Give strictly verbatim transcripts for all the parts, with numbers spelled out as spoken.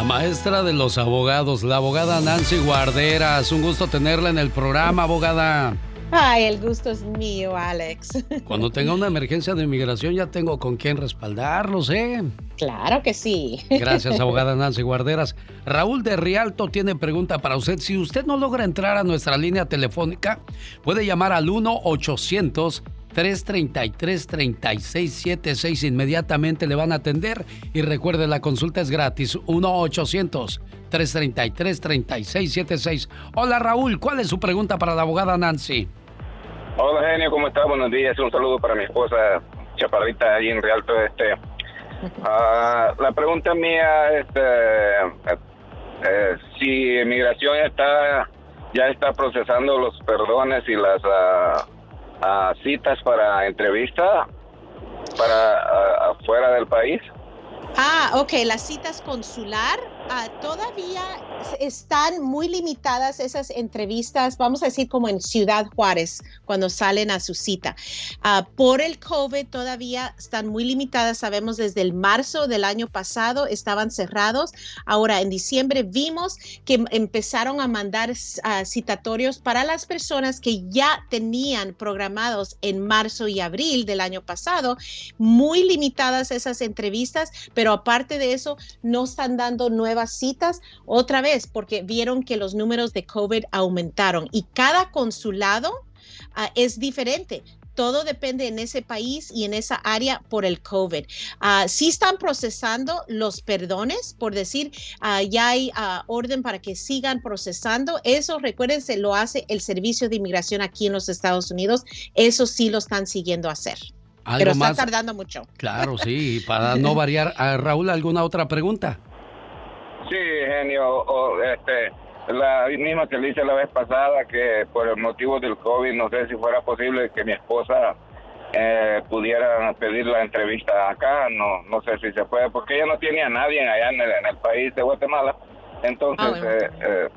maestra de los abogados, la abogada Nancy Guarderas. Un gusto tenerla en el programa, abogada. Ay, el gusto es mío, Alex. Cuando tenga una emergencia de inmigración ya tengo con quién respaldarlos, ¿eh? Claro que sí. Gracias, abogada Nancy Guarderas. Raúl de Rialto tiene pregunta para usted. Si usted no logra entrar a nuestra línea telefónica, puede llamar al uno ochocientos, tres treinta y tres, treinta y seis setenta y seis. Inmediatamente le van a atender. Y recuerde, la consulta es gratis. uno ochocientos, tres treinta y tres, treinta y seis setenta y seis. Hola, Raúl. ¿Cuál es su pregunta para la abogada Nancy? Hola, genio. ¿Cómo está? Buenos días. Un saludo para mi esposa Chaparrita allí en Rialto. Este, uh, la pregunta mía es uh, uh, si inmigración está ya está procesando los perdones y las uh, uh, citas para entrevista para uh, afuera del país. Ah, ok, las citas consular, uh, todavía están muy limitadas esas entrevistas, vamos a decir como en Ciudad Juárez, cuando salen a su cita. Uh, por el COVID todavía están muy limitadas, sabemos desde el marzo del año pasado estaban cerrados. Ahora en diciembre vimos que empezaron a mandar uh, citatorios para las personas que ya tenían programados en marzo y abril del año pasado. Muy limitadas esas entrevistas, pero aparte de eso no están dando nuevas citas otra vez porque vieron que los números de COVID aumentaron y cada consulado uh, es diferente. Todo depende en ese país y en esa área por el COVID. Uh, sí están procesando los perdones, por decir, uh, ya hay uh, orden para que sigan procesando. Eso, recuérdense, lo hace el Servicio de Inmigración aquí en los Estados Unidos. Eso sí lo están siguiendo hacer. Pero está más, tardando mucho. Claro, sí. Para no variar, a Raúl, ¿alguna otra pregunta? Sí, genio. O, este, la misma que le hice la vez pasada, que por el motivo del COVID, no sé si fuera posible que mi esposa eh, pudiera pedir la entrevista acá. No no sé si se puede, porque ella no tiene a nadie allá en el, en el país de Guatemala. Entonces, ah, bueno. eh, eh,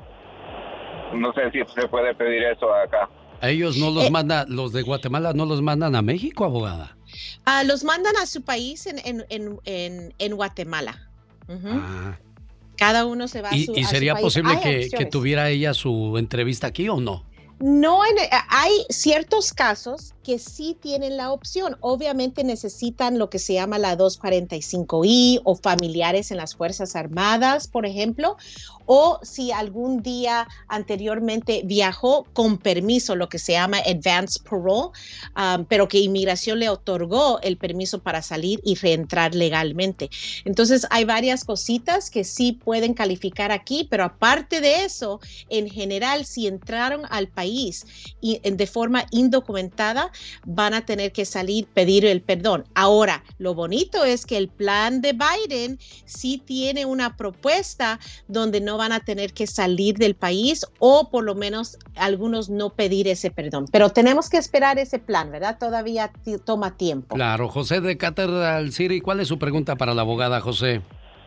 no sé si se puede pedir eso acá. A ellos no los eh, mandan, los de Guatemala no los mandan a México, abogada. Uh, los mandan a su país en, en, en, en, en Guatemala. Uh-huh. Ah. Cada uno se va a ¿Y, su, ¿y sería a su posible país? que, que tuviera ella su entrevista aquí o no? No, en, hay ciertos casos que sí tienen la opción. Obviamente necesitan lo que se llama la doscientos cuarenta y cinco I o familiares en las Fuerzas Armadas, por ejemplo, o si algún día anteriormente viajó con permiso, lo que se llama advance parole, um, pero que inmigración le otorgó el permiso para salir y reentrar legalmente. Entonces hay varias cositas que sí pueden calificar aquí, pero aparte de eso, en general, si entraron al país y de forma indocumentada, van a tener que salir, pedir el perdón. Ahora, lo bonito es que el plan de Biden sí tiene una propuesta donde no van a tener que salir del país o por lo menos algunos no pedir ese perdón. Pero tenemos que esperar ese plan, ¿verdad? Todavía t- toma tiempo. Claro. José de Cathedral City, ¿cuál es su pregunta para la abogada, José?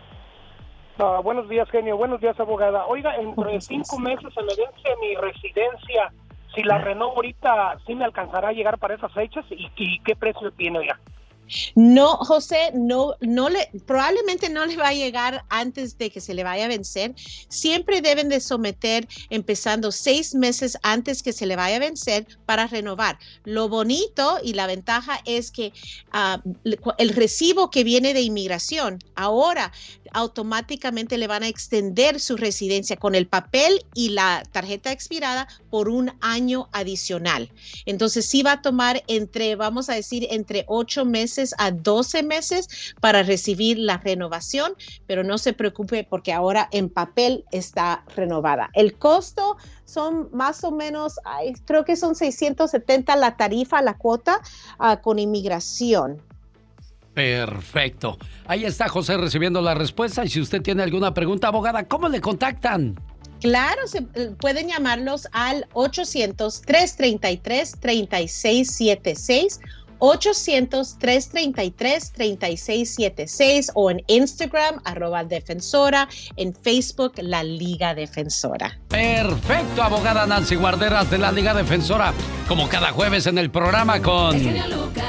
Uh, buenos días, genio. Buenos días, abogada. Oiga, entre de cinco meses se me vence mi residencia. Si la renovo ahorita, ¿sí me alcanzará a llegar para esas fechas? ¿Y, y qué precio tiene ya? No, José, no, no le, probablemente no le va a llegar antes de que se le vaya a vencer. Siempre deben de someter empezando seis meses antes que se le vaya a vencer para renovar. Lo bonito y la ventaja es que uh, el recibo que viene de inmigración ahora automáticamente le van a extender su residencia con el papel y la tarjeta expirada por un año adicional. Entonces sí va a tomar entre, vamos a decir, entre ocho meses a doce meses para recibir la renovación, pero no se preocupe porque ahora en papel está renovada. El costo son más o menos, ay, creo que son seiscientos setenta la tarifa, la cuota uh, con inmigración. Perfecto. Ahí está José recibiendo la respuesta y si usted tiene alguna pregunta, abogada, ¿cómo le contactan? Claro, se, pueden llamarlos al ochocientos, tres treinta y tres, treinta y seis setenta y seis, ochocientos, tres treinta y tres, treinta y seis setenta y seis o en Instagram, arroba defensora, en Facebook, la Liga Defensora. Perfecto, abogada Nancy Guarderas de la Liga Defensora, como cada jueves en el programa con... El genio Lucas.